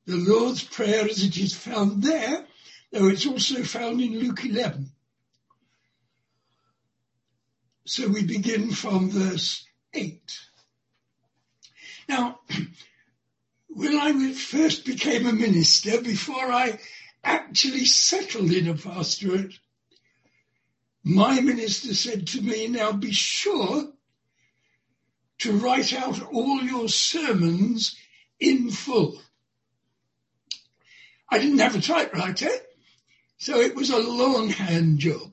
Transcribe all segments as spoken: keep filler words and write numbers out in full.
the Lord's Prayer as it is found there, though it's also found in Luke eleven. So we begin from verse eight. Now, when I first became a minister, before I actually settled in a pastorate, my minister said to me, now be sure to write out all your sermons in full. I didn't have a typewriter, so it was a longhand job.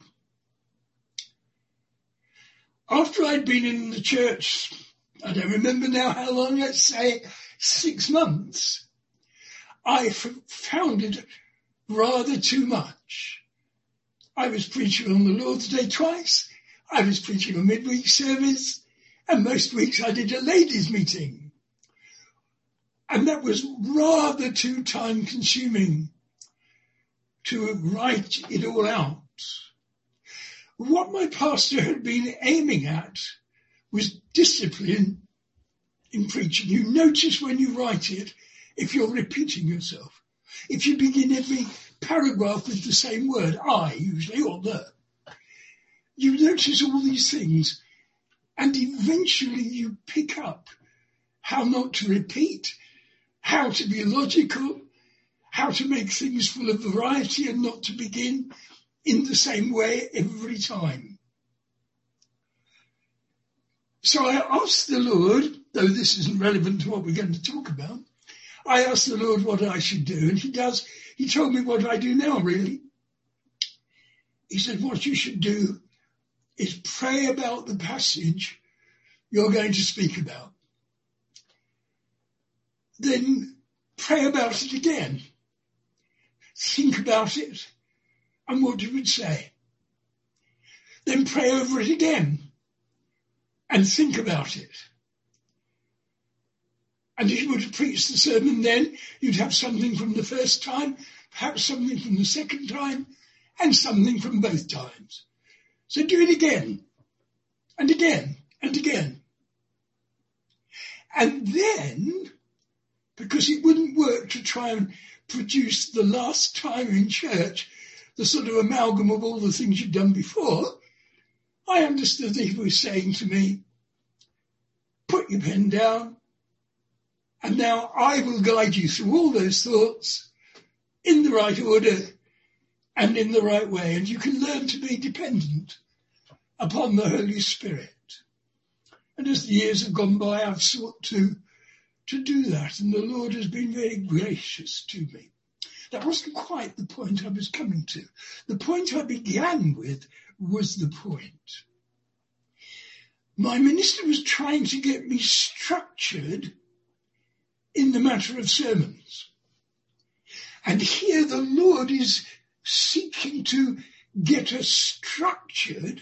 After I'd been in the church, I don't remember now how long, let's say six months, I f- found it rather too much. I was preaching on the Lord's Day twice, I was preaching a midweek service, and most weeks I did a ladies' meeting. And that was rather too time-consuming to write it all out. What my pastor had been aiming at was discipline in preaching. You notice when you write it, if you're repeating yourself. If you begin every paragraph with the same word, I usually, or the, you notice all these things, and eventually you pick up how not to repeat, how to be logical, how to make things full of variety and not to begin in the same way every time. So I asked the Lord, though this isn't relevant to what we're going to talk about, I asked the Lord what I should do, and he does, he told me what I do now, really. He said, what you should do is pray about the passage you're going to speak about. Then pray about it again. Think about it and what you would say. Then pray over it again and think about it. And if you were to preach the sermon then, you'd have something from the first time, perhaps something from the second time, and something from both times. So do it again, and again, and again. And then, because it wouldn't work to try and produce the last time in church, the sort of amalgam of all the things you've done before, I understood that he was saying to me, put your pen down, and now I will guide you through all those thoughts in the right order and in the right way, and you can learn to be dependent upon the Holy Spirit. And as the years have gone by, I've sought to, to do that, and the Lord has been very gracious to me. That wasn't quite the point I was coming to. The point I began with was the point. My minister was trying to get me structured in the matter of sermons. And here the Lord is seeking to get us structured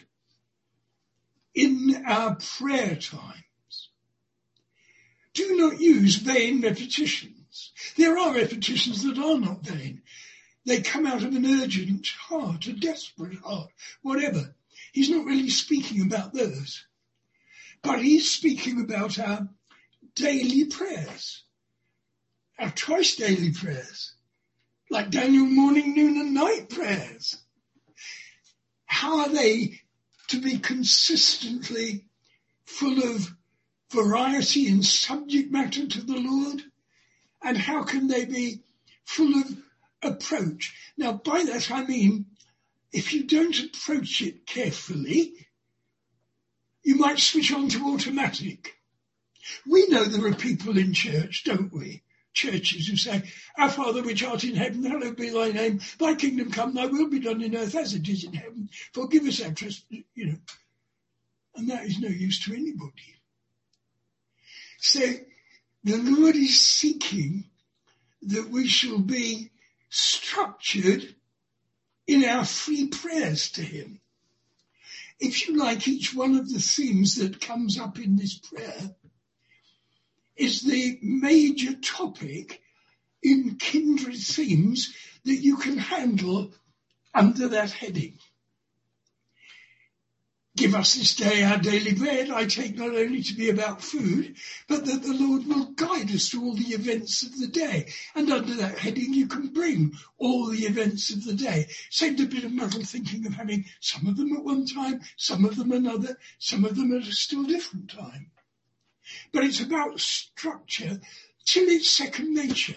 in our prayer times. Do not use vain repetitions. There are repetitions that are not vain. They come out of an urgent heart, a desperate heart, whatever. He's not really speaking about those. But he's speaking about our daily prayers, our twice daily prayers, like Daniel morning, noon and night prayers. How are they to be consistently full of variety in subject matter to the Lord? And how can they be full of approach? Now, by that I mean, if you don't approach it carefully, you might switch on to automatic. We know there are people in church, don't we? Churches who say, our Father which art in heaven, hallowed be thy name, thy kingdom come, thy will be done in earth as it is in heaven. Forgive us our trespasses, you know. And that is no use to anybody. So the Lord is seeking that we shall be structured in our free prayers to him. If you like, each one of the themes that comes up in this prayer is the major topic in kindred themes that you can handle under that heading. give us this day our daily bread, I take not only to be about food, but that the Lord will guide us through all the events of the day. And under that heading, you can bring all the events of the day. Saved a bit of muddle thinking of having some of them at one time, some of them another, some of them at a still different time. But it's about structure till it's second nature.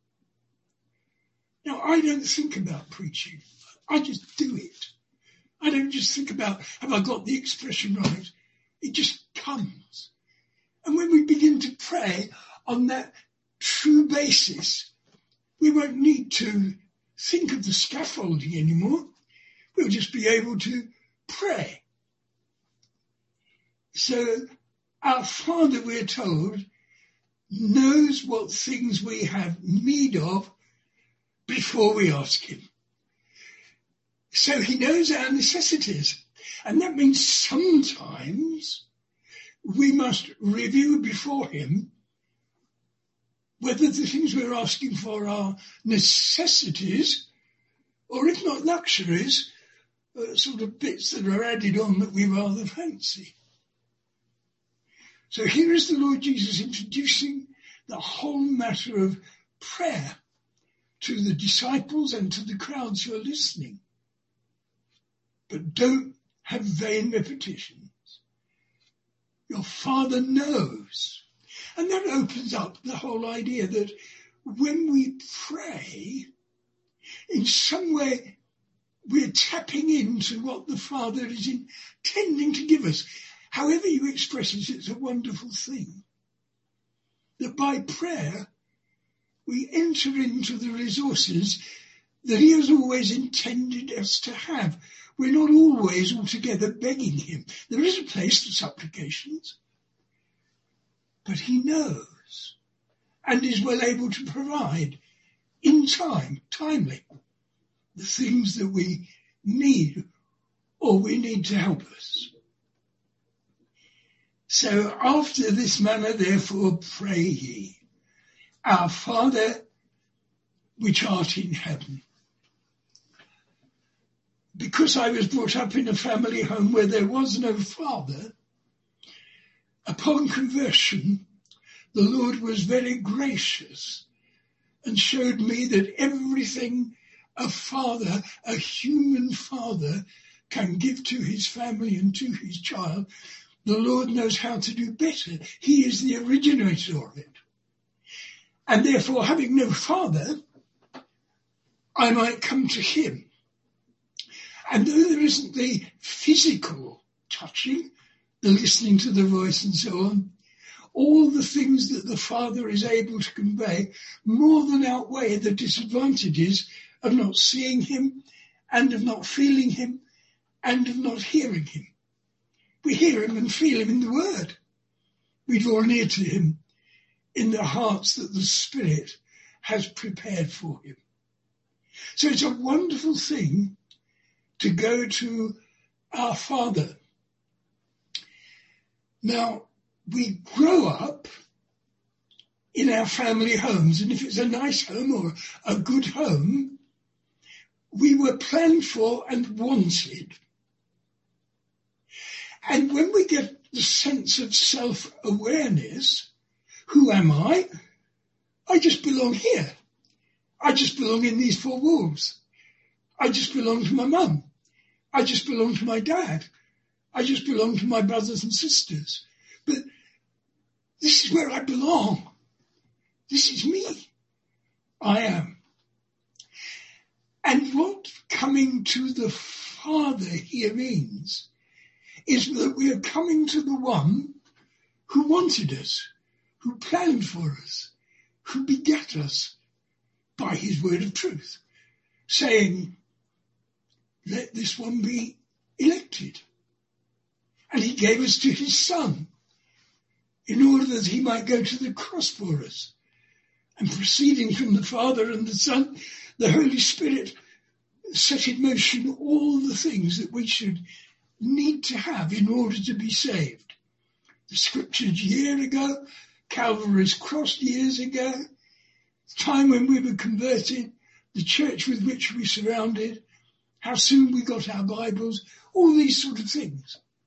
Now, I don't think about preaching. I just do it. I don't just think about, have I got the expression right? It just comes. And when we begin to pray on that true basis, we won't need to think of the scaffolding anymore. We'll just be able to pray. So our Father, we're told, knows what things we have need of before we ask him. So he knows our necessities. And that means sometimes we must review before him whether the things we're asking for are necessities, or if not luxuries, uh, sort of bits that are added on that we rather fancy. So here is the Lord Jesus introducing the whole matter of prayer to the disciples and to the crowds who are listening. But don't have vain repetitions. Your Father knows. And that opens up the whole idea that when we pray, in some way we're tapping into what the Father is intending to give us. However you express it, it's a wonderful thing. That by prayer, we enter into the resources that he has always intended us to have. We're not always altogether begging him. There is a place for supplications, but he knows and is well able to provide in time, timely, the things that we need or we need to help us. So after this manner, therefore, pray ye, our Father which art in heaven. Because I was brought up in a family home where there was no father, upon conversion, the Lord was very gracious and showed me that everything a father, a human father, can give to his family and to his child, the Lord knows how to do better. He is the originator of it. And therefore, having no father, I might come to him. And though there isn't the physical touching, the listening to the voice and so on, all the things that the Father is able to convey more than outweigh the disadvantages of not seeing him and of not feeling him and of not hearing him. We hear him and feel him in the Word. We draw near to him in the hearts that the Spirit has prepared for him. So it's a wonderful thing to go to our Father. Now, we grow up in our family homes, and if it's a nice home or a good home, we were planned for and wanted. And when we get the sense of self-awareness, who am I? I just belong here. I just belong in these four walls. I just belong to my mum. I just belong to my dad. I just belong to my brothers and sisters. But this is where I belong. This is me. I am. And what coming to the Father here means is that we are coming to the one who wanted us, who planned for us, who begat us by his word of truth, saying, let this one be elected. And he gave us to his Son in order that he might go to the cross for us. And proceeding from the Father and the Son, the Holy Spirit set in motion all the things that we should need to have in order to be saved. The scriptures year ago, Calvary's cross years ago, the time when we were converted, the church with which we surrounded, how soon we got our Bibles, all these sort of things.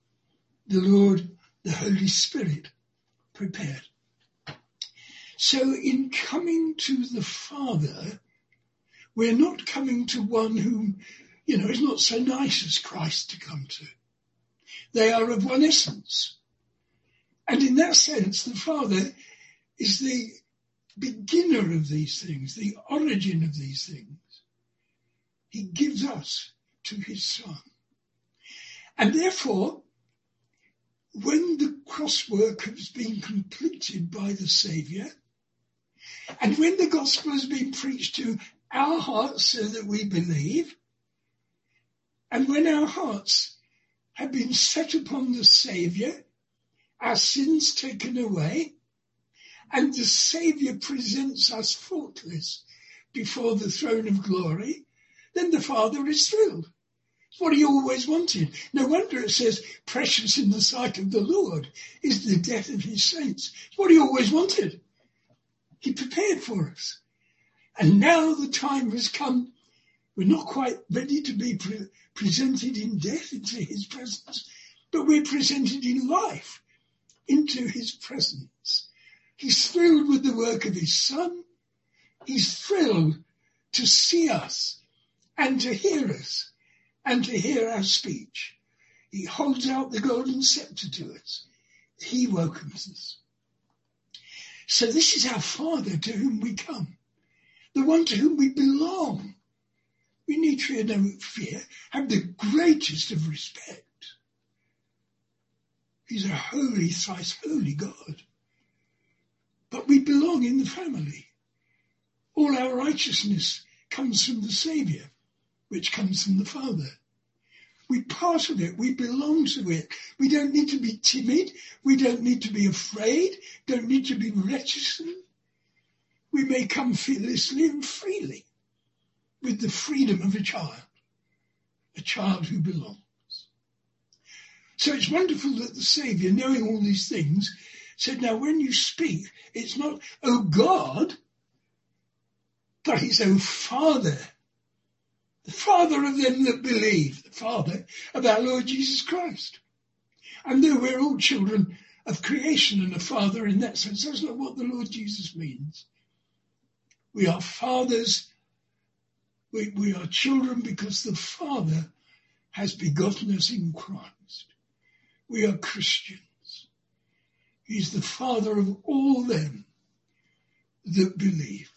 the Lord, the Holy Spirit, prepared. So in coming to the Father, we're not coming to one whom, you know, is not so nice as Christ to come to. They are of one essence. And in that sense, the Father is the beginner of these things, the origin of these things. He gives us to his Son. And therefore, when the cross work has been completed by the Saviour, and when the gospel has been preached to our hearts so that we believe, and when our hearts have been set upon the Saviour, our sins taken away, and the Saviour presents us faultless before the throne of glory, then the Father is thrilled. It's what he always wanted. No wonder it says, precious in the sight of the Lord is the death of his saints. It's what he always wanted. He prepared for us. And now the time has come. We're not quite ready to be pre- presented in death into his presence, but we're presented in life into his presence. He's thrilled with the work of his Son. He's thrilled to see us and to hear us and to hear our speech. He holds out the golden scepter to us. He welcomes us. So this is our Father to whom we come, the one to whom we belong. We need fear no fear, have the greatest of respect. He's a holy, thrice holy God. But we belong in the family. All our righteousness comes from the Saviour, which comes from the Father. We're part of it. We belong to it. We don't need to be timid. We don't need to be afraid. Don't need to be reticent. We may come fearlessly and freely with the freedom of a child, a child who belongs. So it's wonderful that the Saviour, knowing all these things, said, now when you speak, it's not, oh God, but it's, oh Father, the Father of them that believe, the Father of our Lord Jesus Christ. And though we're all children of creation and a father in that sense, that's not what the Lord Jesus means. We are fathers, we, we are children because the Father has begotten us in Christ. We are Christians. He's the Father of all them that believe.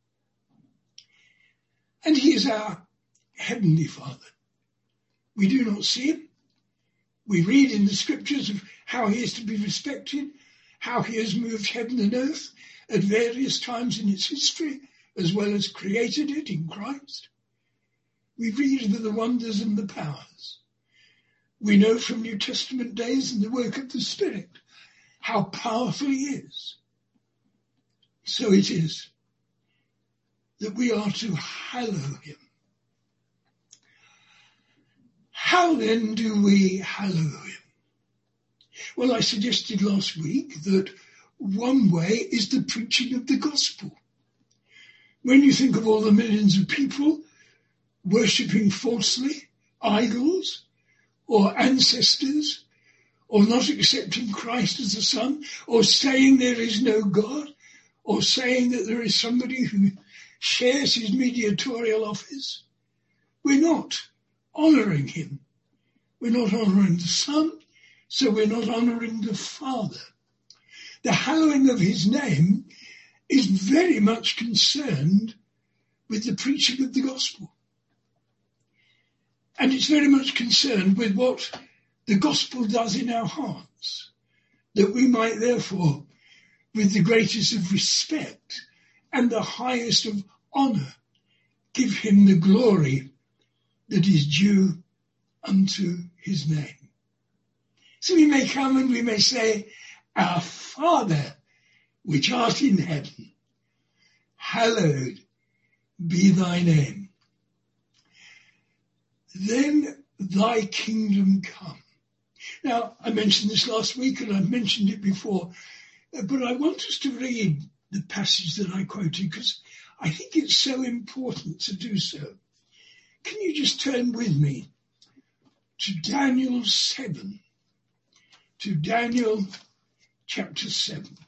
And he is our Heavenly Father. We do not see him. We read in the scriptures of how he is to be respected, how he has moved heaven and earth at various times in its history, as well as created it in Christ. We read of the wonders and the powers. We know from New Testament days and the work of the Spirit how powerful he is. So it is that we are to hallow him. How then do we hallow him? Well, I suggested last week that one way is the preaching of the gospel. When you think of all the millions of people worshipping falsely, idols, or ancestors, or not accepting Christ as the Son, or saying there is no God, or saying that there is somebody who shares his mediatorial office, we're not honouring him. We're not honouring the Son, so we're not honouring the Father. The hallowing of his name is very much concerned with the preaching of the gospel. And it's very much concerned with what the gospel does in our hearts, that we might therefore, with the greatest of respect and the highest of honour, give him the glory that is due unto his name. So we may come and we may say, our Father, which art in heaven, hallowed be thy name. Then thy kingdom come. Now, I mentioned this last week and I've mentioned it before, but I want us to read the passage that I quoted because I think it's so important to do so. Can you just turn with me to Daniel seven, to Daniel chapter seven.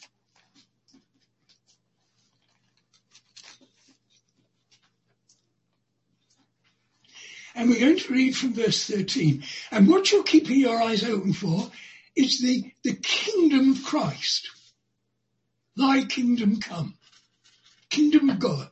And we're going to read from verse thirteen. And what you're keeping your eyes open for is the, the kingdom of Christ. Thy kingdom come. Kingdom of God.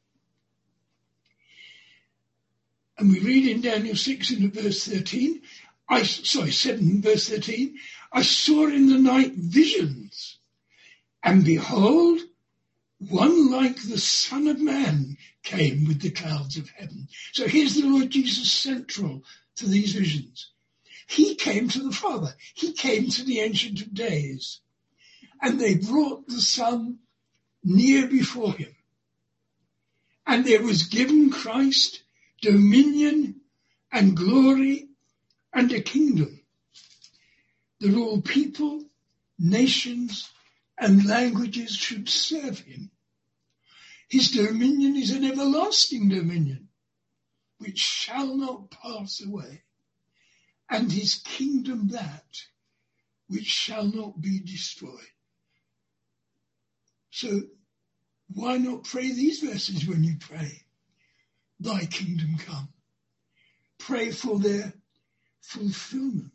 And we read in Daniel six in verse thirteen, I, sorry, seven verse thirteen, I saw in the night visions, and behold, one like the Son of Man came with the clouds of heaven. So here's the Lord Jesus central to these visions. He came to the Father. He came to the Ancient of Days. And they brought the Son near before him. And there was given Christ dominion and glory and a kingdom, that all people, nations, and languages should serve him. His dominion is an everlasting dominion, which shall not pass away, and his kingdom that which shall not be destroyed. So why not pray these verses when you pray? Thy kingdom come. Pray for their fulfillment.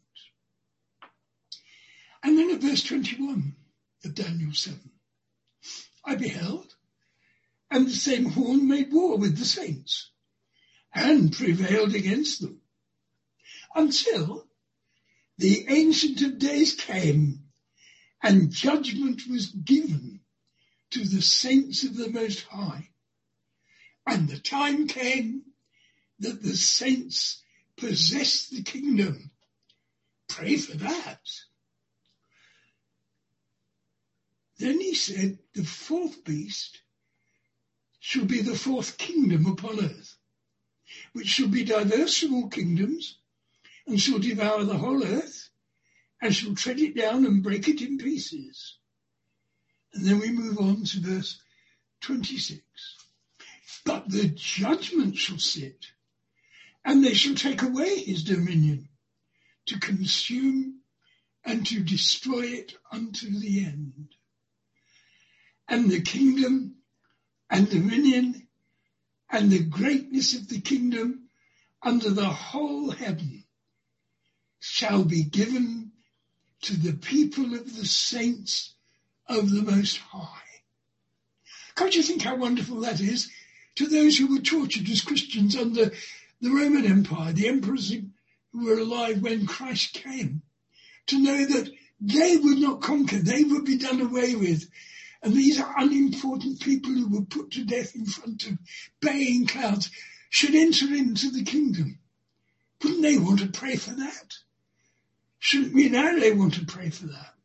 And then at verse twenty-one of Daniel seven, I beheld, and the same horn made war with the saints, and prevailed against them, until the Ancient of Days came, and judgment was given to the saints of the Most High. And the time came that the saints possessed the kingdom. Pray for that. Then he said, the fourth beast shall be the fourth kingdom upon earth, which shall be diverse from all kingdoms, and shall devour the whole earth, and shall tread it down and break it in pieces. And then we move on to verse twenty-six. But the judgment shall sit, and they shall take away his dominion, to consume and to destroy it unto the end. And the kingdom and dominion and the greatness of the kingdom under the whole heaven shall be given to the people of the saints of the Most High. Can't you think how wonderful that is to those who were tortured as Christians under the Roman Empire, the emperors who were alive when Christ came, to know that they would not conquer, they would be done away with. And these are unimportant people who were put to death in front of baying clouds should enter into the kingdom. Wouldn't they want to pray for that? Shouldn't we now they want to pray for that?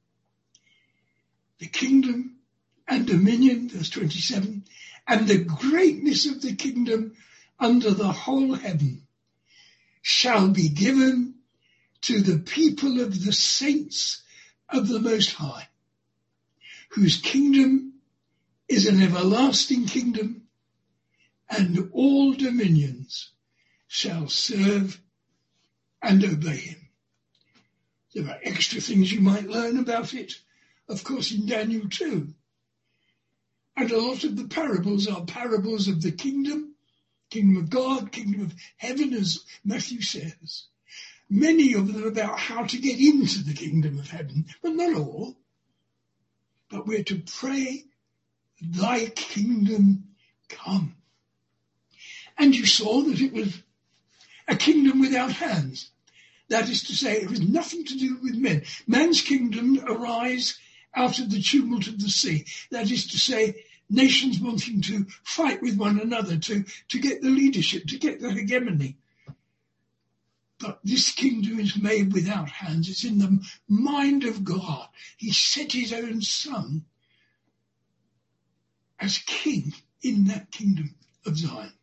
The kingdom and dominion, verse twenty-seven, and the greatness of the kingdom under the whole heaven shall be given to the people of the saints of the Most High, whose kingdom is an everlasting kingdom, and all dominions shall serve and obey him. There are extra things you might learn about it, of course, in Daniel two. And a lot of the parables are parables of the kingdom, kingdom of God, kingdom of heaven, as Matthew says. Many of them about how to get into the kingdom of heaven, but not all. But we're to pray, thy kingdom come. And you saw that it was a kingdom without hands. That is to say, it was nothing to do with men. Man's kingdom arise out of the tumult of the sea. That is to say, nations wanting to fight with one another to, to get the leadership, to get the hegemony. But this kingdom is made without hands. It's in the mind of God. He set his own son as king in that kingdom of Zion.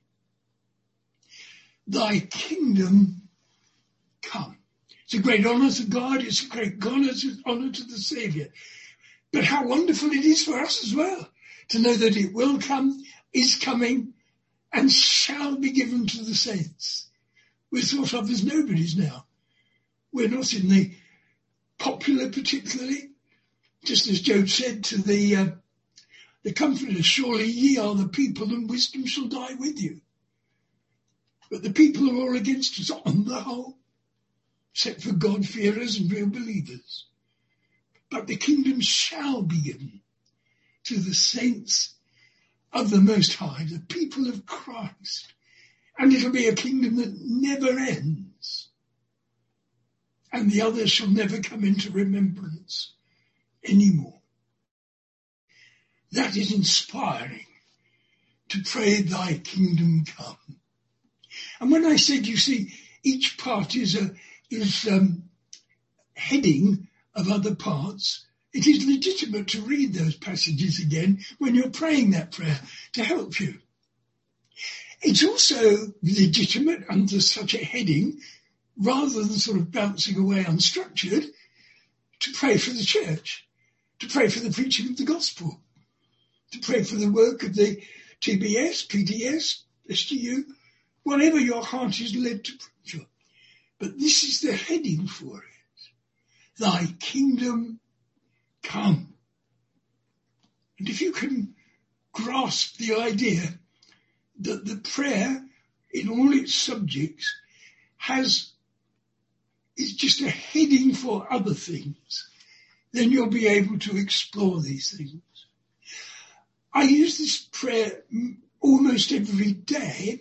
Thy kingdom come. It's a great honor to God. It's a great honor to the Savior. But how wonderful it is for us as well to know that it will come, is coming, and shall be given to the saints. We're thought of as nobodies now. We're not in the popular particularly, just as Job said to the uh, the comforters, surely ye are the people and wisdom shall die with you. But the people are all against us on the whole, except for God-fearers and real believers. But the kingdom shall be given to the saints of the Most High, the people of Christ. And it'll be a kingdom that never ends. And the others shall never come into remembrance anymore. That is inspiring, to pray thy kingdom come. And when I said, you see, each part is a is um, heading of other parts, it is legitimate to read those passages again when you're praying that prayer to help you. It's also legitimate under such a heading, rather than sort of bouncing away unstructured, to pray for the church, to pray for the preaching of the gospel, to pray for the work of the T B S, P D S, S G U, whatever your heart is led to preach on. But this is the heading for it. Thy kingdom come. And if you can grasp the idea that the prayer in all its subjects has is just a heading for other things, then you'll be able to explore these things. I use this prayer almost every day,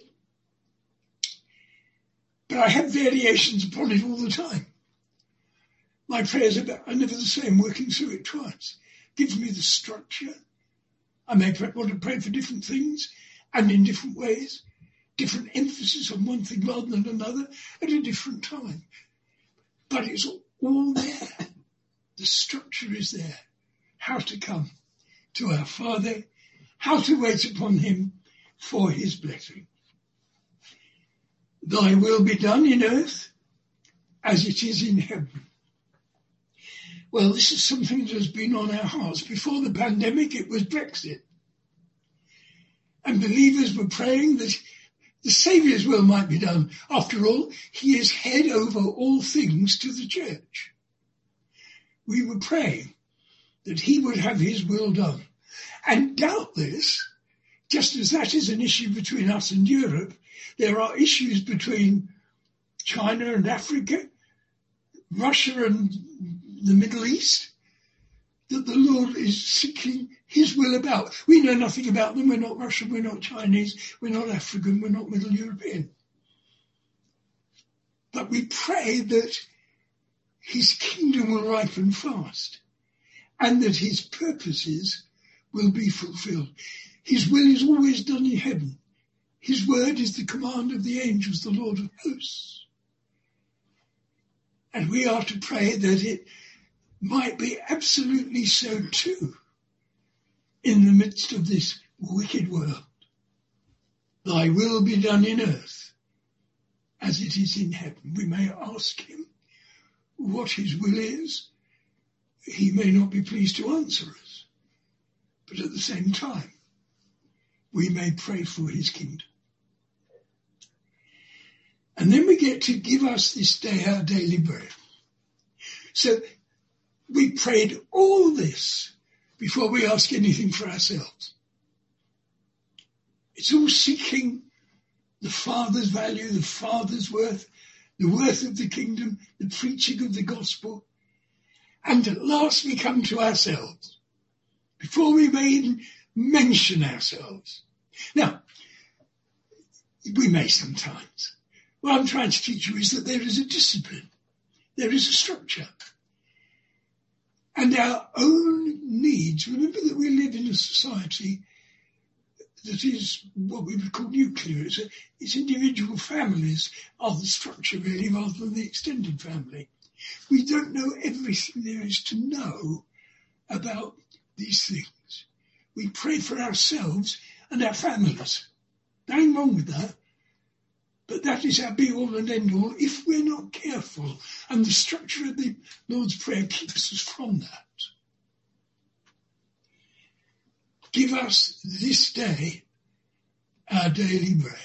but I have variations upon it all the time. My prayers are never the same, working through it twice. Gives me the structure. I may want to pray for different things and in different ways, different emphasis on one thing rather than another at a different time. But it's all there. The structure is there. How to come to our Father, how to wait upon him for his blessing. Thy will be done in earth as it is in heaven. Well, this is something that has been on our hearts. Before the pandemic, it was Brexit. And believers were praying that the Saviour's will might be done. After all, he is head over all things to the church. We were praying that he would have his will done. And doubtless, just as that is an issue between us and Europe, there are issues between China and Africa, Russia and the Middle East, that the Lord is seeking his will about. We know nothing about them. We're not Russian, we're not Chinese, we're not African, we're not Middle European. But we pray that his kingdom will ripen fast and that his purposes will be fulfilled. His will is always done in heaven. His word is the command of the angels, the Lord of hosts. And we are to pray that it might be absolutely so too in the midst of this wicked world. Thy will be done in earth as it is in heaven. We may ask him what his will is. He may not be pleased to answer us, but at the same time, we may pray for his kingdom. And then we get to give us this day our daily bread. So we prayed all this before we ask anything for ourselves. It's all seeking the Father's value, the Father's worth, the worth of the kingdom, the preaching of the gospel. And at last we come to ourselves, before we may even mention ourselves. Now, we may sometimes. What I'm trying to teach you is that there is a discipline. There is a structure. And our own needs, remember that we live in a society that is what we would call nuclear. It's, a, it's individual families are the structure really rather than the extended family. We don't know everything there is to know about these things. We pray for ourselves and our families. Nothing wrong with that. But that is our be-all and end-all if we're not careful. And the structure of the Lord's Prayer keeps us from that. Give us this day our daily bread.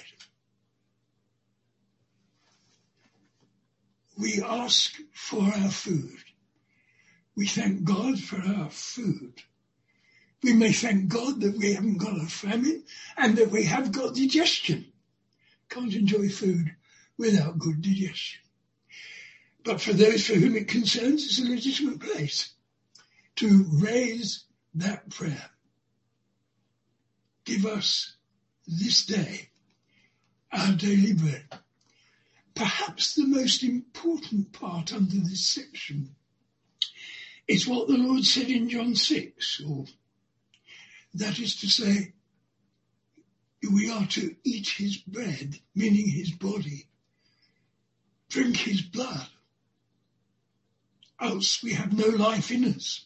We ask for our food. We thank God for our food. We may thank God that we haven't got a famine and that we have got digestion. Can't enjoy food without good digestion. But for those for whom it concerns, it's a legitimate place to raise that prayer. Give us this day our daily bread. Perhaps the most important part under this section is what the Lord said in John six, or that is to say, we are to eat his bread, meaning his body, drink his blood, else we have no life in us.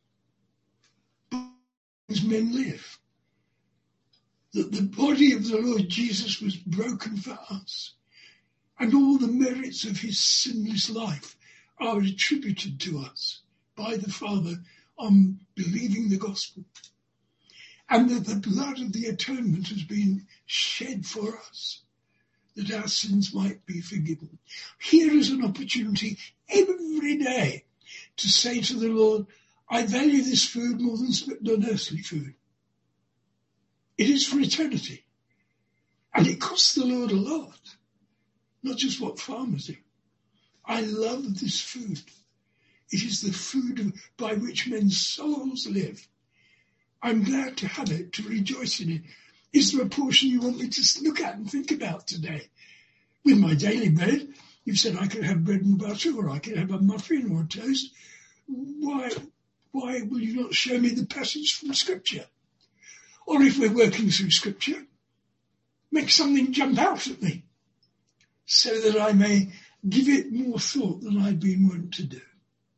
As men live, that the body of the Lord Jesus was broken for us, and all the merits of his sinless life are attributed to us by the Father on believing the gospel, and that the blood of the atonement has been shed for us, that our sins might be forgiven. Here is an opportunity every day to say to the Lord, I value this food more than non-earthly food. It is for eternity. And it costs the Lord a lot, not just what farmers do. I love this food. It is the food by which men's souls live. I'm glad to have it, to rejoice in it. Is there a portion you want me to look at and think about today? With my daily bread, you've said I could have bread and butter, or I could have a muffin or a toast. Why, why will you not show me the passage from Scripture? Or if we're working through Scripture, make something jump out at me so that I may give it more thought than I've been wont to do.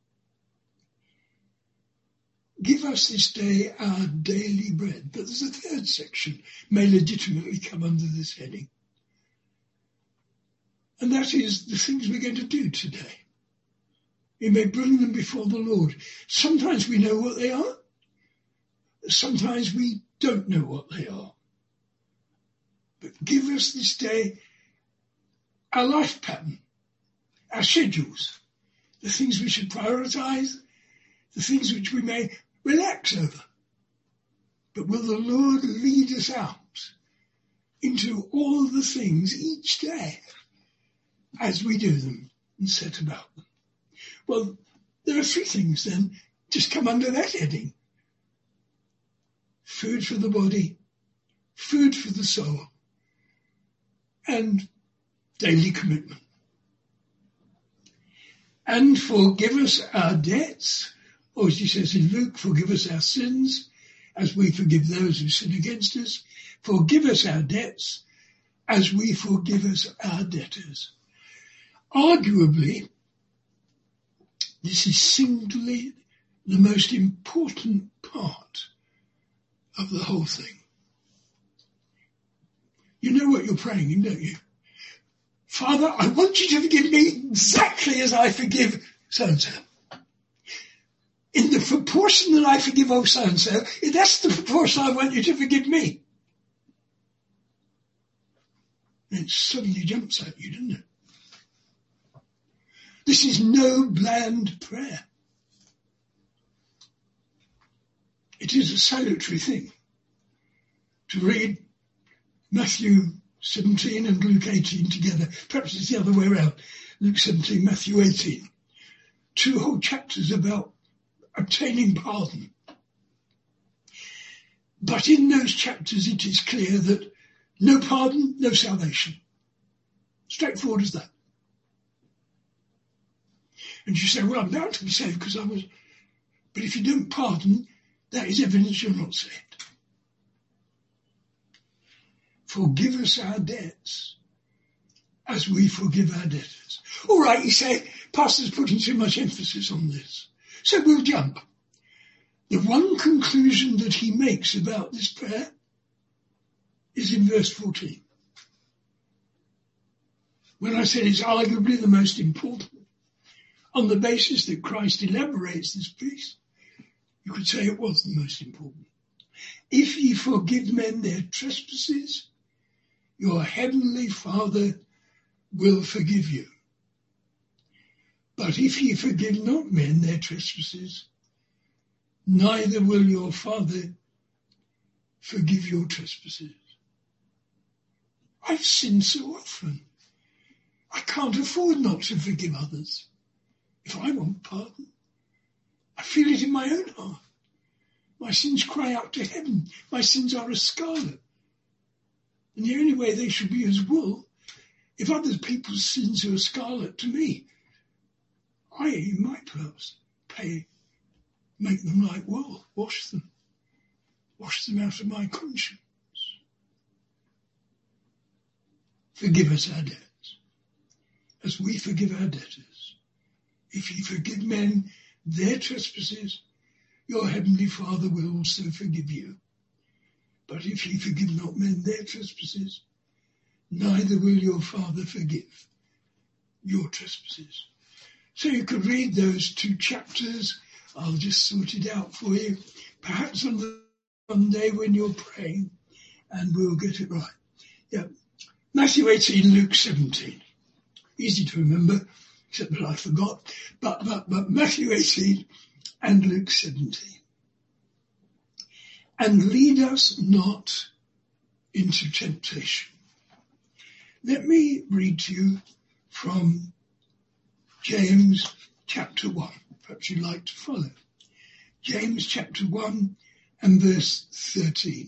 Give us this day our daily bread. But there's a third section may legitimately come under this heading. And that is the things we're going to do today. We may bring them before the Lord. Sometimes we know what they are. Sometimes we don't know what they are. But give us this day our life pattern, our schedules, the things we should prioritize, the things which we may relax over. But will the Lord lead us out into all the things each day as we do them and set about them? Well, there are three things then just come under that heading. Food for the body, food for the soul, and daily commitment. And forgive us our debts, or as he says in Luke, forgive us our sins, as we forgive those who sin against us. Forgive us our debts, as we forgive us our debtors. Arguably, this is singly the most important part of the whole thing. You know what you're praying in, don't you? Father, I want you to forgive me exactly as I forgive so-and-so. In the proportion that I forgive old so-and-so, that's the proportion I want you to forgive me. And it suddenly jumps at you, doesn't it? This is no bland prayer. It is a salutary thing to read Matthew seventeen and Luke eighteen together. Perhaps it's the other way around. Luke seventeen, Matthew eighteen. Two whole chapters about obtaining pardon. But in those chapters it is clear that no pardon, no salvation. Straightforward as that. And you say, well, I'm bound to be saved because I was... But if you don't pardon, that is evidence you're not saved. Forgive us our debts as we forgive our debtors. All right, you say, Pastor's putting too much emphasis on this. So we'll jump. The one conclusion that he makes about this prayer is in verse fourteen. When I said it's arguably the most important, on the basis that Christ elaborates this piece, you could say it was the most important. If ye forgive men their trespasses, your heavenly Father will forgive you. But if ye forgive not men their trespasses, neither will your Father forgive your trespasses. I've sinned so often. I can't afford not to forgive others. If I want pardon, I feel it in my own heart. My sins cry out to heaven. My sins are as scarlet. And the only way they should be as wool, if other people's sins are scarlet to me, I, in my place, pay, make them like wool, wash them, wash them out of my conscience. Forgive us our debts, as we forgive our debtors. If ye forgive men their trespasses, your heavenly Father will also forgive you. But if ye forgive not men their trespasses, neither will your Father forgive your trespasses. So you could read those two chapters. I'll just sort it out for you. Perhaps on the Monday when you're praying, and we'll get it right. Yeah. Matthew eighteen, Luke seventeen. Easy to remember, except that I forgot. But, but, but Matthew eighteen and Luke seventeen. And lead us not into temptation. Let me read to you from James chapter one. Perhaps you'd like to follow. James chapter one and verse thirteen.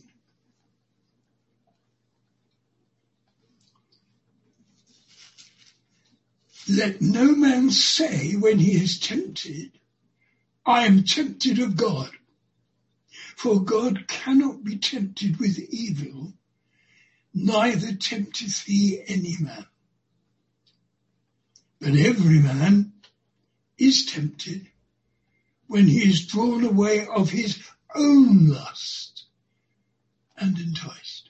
Let no man say when he is tempted, I am tempted of God. For God cannot be tempted with evil, neither tempteth he any man. But every man is tempted when he is drawn away of his own lust and enticed.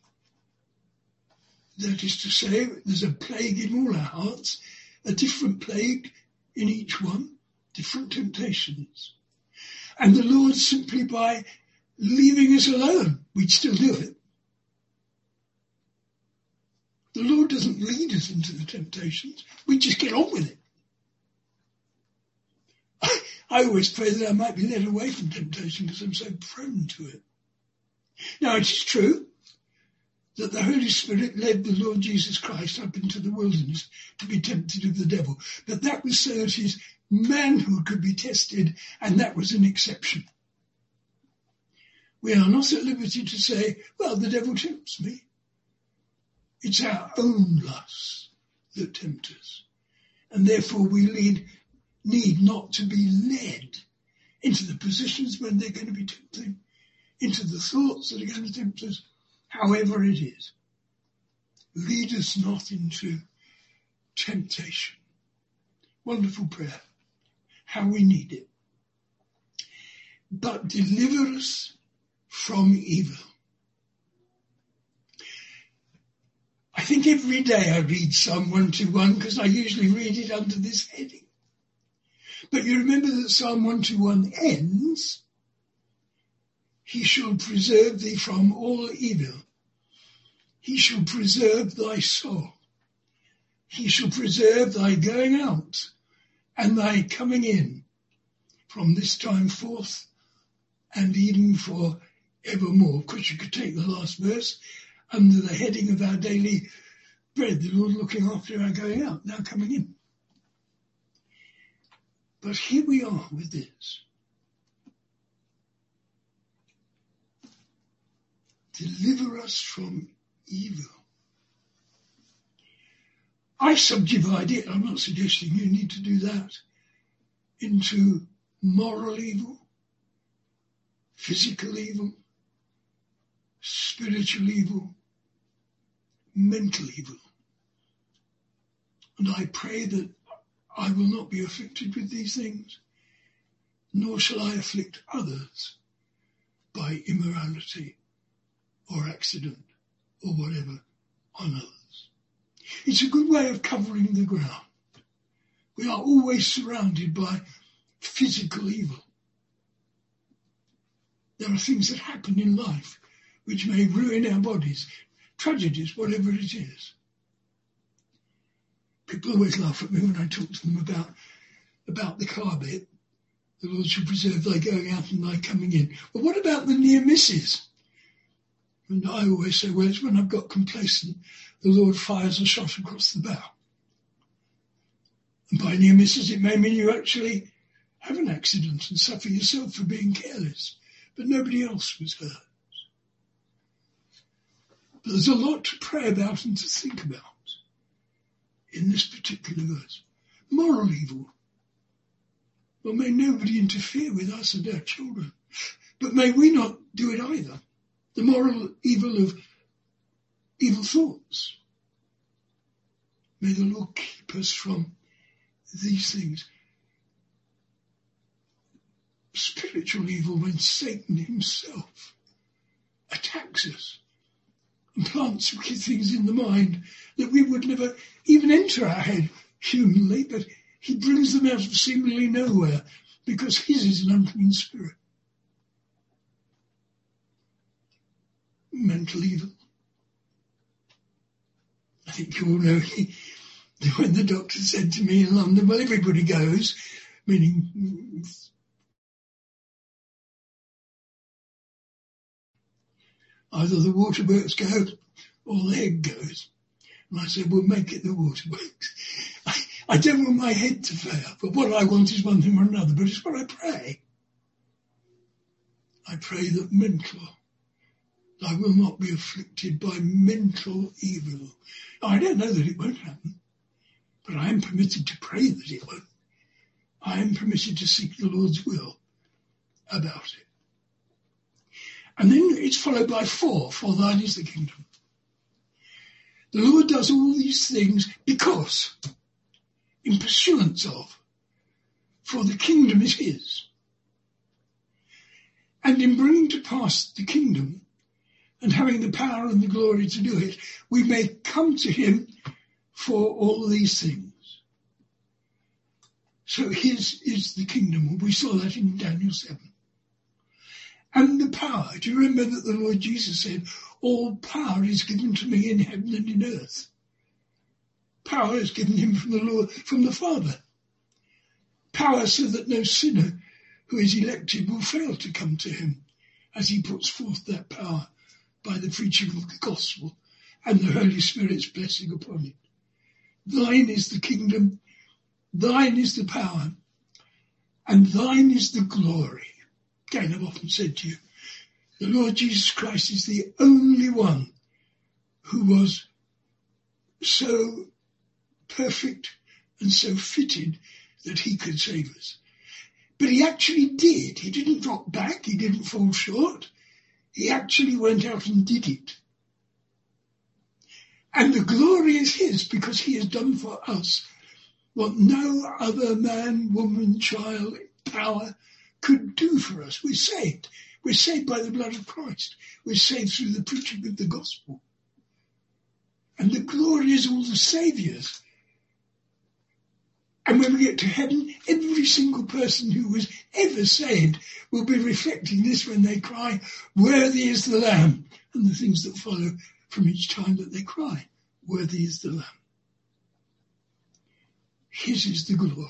That is to say, there's a plague in all our hearts, a different plague in each one, different temptations. And the Lord, simply by leaving us alone, we'd still do it. The Lord doesn't lead us into the temptations. We just get on with it. I, I always pray that I might be led away from temptation because I'm so prone to it. Now, it is true that the Holy Spirit led the Lord Jesus Christ up into the wilderness to be tempted of the devil. But that was so that his manhood could be tested, and that was an exception. We are not at liberty to say, well, the devil tempts me. It's our own lusts that tempt us. And therefore we lead, need not to be led into the positions when they're going to be tempting, into the thoughts that are going to tempt us, however it is. Lead us not into temptation. Wonderful prayer. How we need it. But deliver us from evil. I think every day I read Psalm one twenty-one because I usually read it under this heading. But you remember that Psalm one twenty-one ends, he shall preserve thee from all evil. He shall preserve thy soul. He shall preserve thy going out and thy coming in from this time forth and even for evermore. Of course, you could take the last verse under the heading of our daily bread, the Lord looking after our going out, now coming in. But here we are with this. Deliver us from evil. I subdivide it, I'm not suggesting you need to do that, into moral evil, physical evil, spiritual evil, mental evil. And I pray that I will not be afflicted with these things, nor shall I afflict others by immorality or accident or whatever on others. It's a good way of covering the ground. We are always surrounded by physical evil. There are things that happen in life which may ruin our bodies, tragedies, whatever it is. People always laugh at me when I talk to them about about the car bit. The Lord shall preserve thy going out and thy coming in. But what about the near misses? And I always say, well, it's when I've got complacent, the Lord fires a shot across the bow. And by near misses, it may mean you actually have an accident and suffer yourself for being careless, but nobody else was hurt. But there's a lot to pray about and to think about in this particular verse. Moral evil. Well, may nobody interfere with us and our children, but may we not do it either. The moral evil of evil thoughts. May the Lord keep us from these things. Spiritual evil, when Satan himself attacks us and plants wicked things in the mind that we would never even enter our head humanly, but he brings them out of seemingly nowhere because his is an unclean spirit. Mental evil. I think you all know he, when the doctor said to me in London, well, everybody goes, meaning either the waterworks go or the head goes. And I said, well, make it the waterworks. I, I don't want my head to fail, but what I want is one thing or another, but it's what I pray. I pray that mental, I will not be afflicted by mental evil. I don't know that it won't happen, but I am permitted to pray that it won't. I am permitted to seek the Lord's will about it. And then it's followed by four, for thine is the kingdom. The Lord does all these things because, in pursuance of, for the kingdom is his. And in bringing to pass the kingdom, and having the power and the glory to do it, we may come to him for all these things. So his is the kingdom. We saw that in Daniel seven. And the power. Do you remember that the Lord Jesus said, all power is given to me in heaven and in earth. Power is given him from the Lord, from the Father. Power so that no sinner who is elected will fail to come to him as he puts forth that power by the preaching of the gospel and the Holy Spirit's blessing upon it. Thine is the kingdom, thine is the power, and thine is the glory. Again, I've often said to you, the Lord Jesus Christ is the only one who was so perfect and so fitted that he could save us. But he actually did. He didn't drop back. He didn't fall short. He actually went out and did it. And the glory is his because he has done for us what no other man, woman, child, power could do for us. We're saved. We're saved by the blood of Christ. We're saved through the preaching of the gospel. And the glory is all the Saviour's. And when we get to heaven, every single person who was ever saved will be reflecting this when they cry, worthy is the Lamb, and the things that follow from each time that they cry, worthy is the Lamb. His is the glory.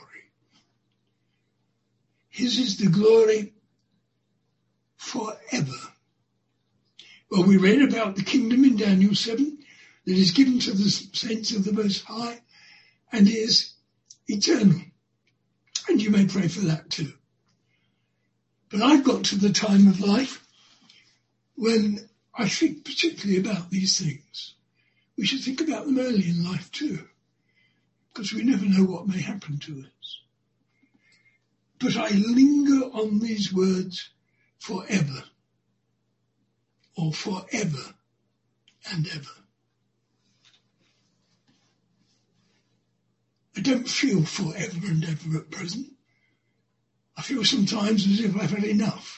His is the glory forever. Well, we read about the kingdom in Daniel seven that is given to the saints of the Most High and is eternal. And you may pray for that too. But I've got to the time of life when I think particularly about these things. We should think about them early in life too, because we never know what may happen to us. But I linger on these words forever, or forever and ever. I don't feel forever and ever at present. I feel sometimes as if I've had enough.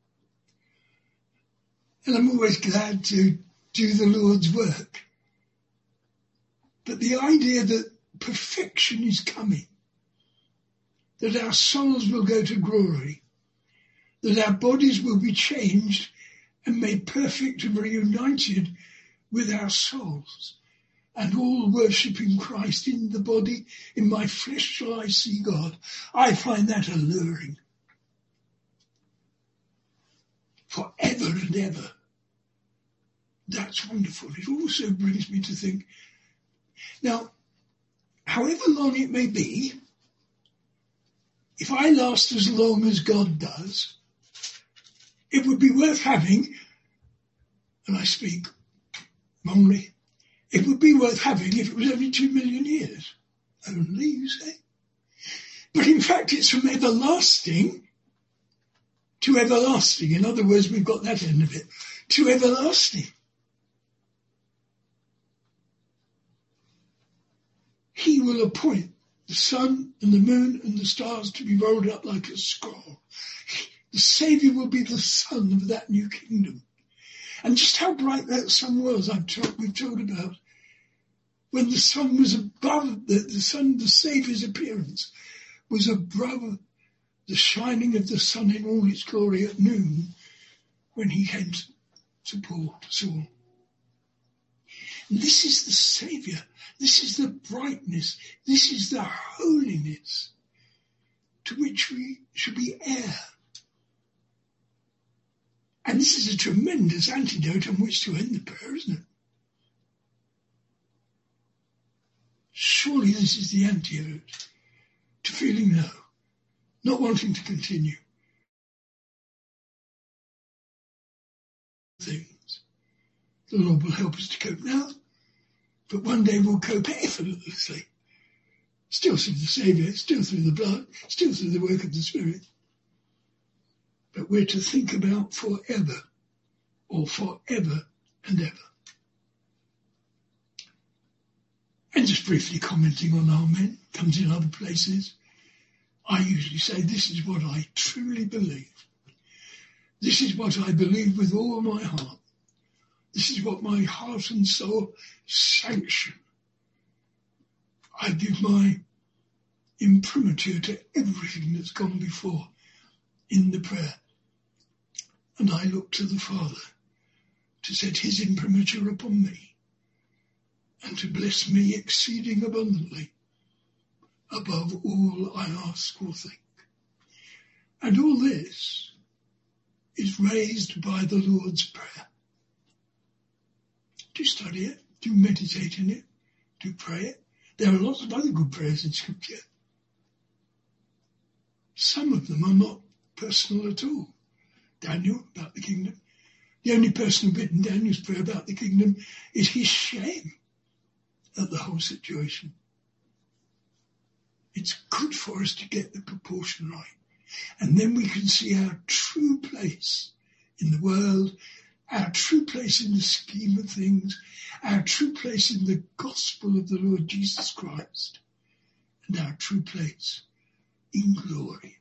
And I'm always glad to do the Lord's work. But the idea that perfection is coming, that our souls will go to glory, that our bodies will be changed and made perfect and reunited with our souls, and all worshipping Christ in the body, in my flesh shall I see God. I find that alluring. Forever and ever. That's wonderful. It also brings me to think, now, however long it may be, if I last as long as God does, it would be worth having, and I speak wrongly, it would be worth having if it was only two million years. Only, you say? But in fact, it's from everlasting to everlasting. In other words, we've got that end of it. To everlasting. He will appoint the sun and the moon and the stars to be rolled up like a scroll. The Saviour will be the sun of that new kingdom. And just how bright that sun was, I've told, we've told about. When the sun was above, the, the sun, the Saviour's appearance was above the shining of the sun in all its glory at noon when he came to, to Paul, to Saul. And this is the Saviour. This is the brightness. This is the holiness to which we should be heir. And this is a tremendous antidote on which to end the prayer, isn't it? Surely this is the antidote to feeling low, not wanting to continue. Things. The Lord will help us to cope now, but one day we'll cope effortlessly. Still through the Saviour, still through the blood, still through the work of the Spirit. But we're to think about forever, or forever and ever. And just briefly commenting on Amen, comes in other places. I usually say this is what I truly believe. This is what I believe with all my heart. This is what my heart and soul sanction. I give my imprimatur to everything that's gone before in the prayer. And I look to the Father to set his imprimatur upon me and to bless me exceeding abundantly above all I ask or think. And all this is raised by the Lord's Prayer. Do study it, do meditate in it, do pray it. There are lots of other good prayers in Scripture. Some of them are not personal at all. Daniel, about the kingdom. The only personal bit in Daniel's prayer about the kingdom is his shame at the whole situation. It's good for us to get the proportion right. And then we can see our true place in the world, our true place in the scheme of things, our true place in the gospel of the Lord Jesus Christ, and our true place in glory.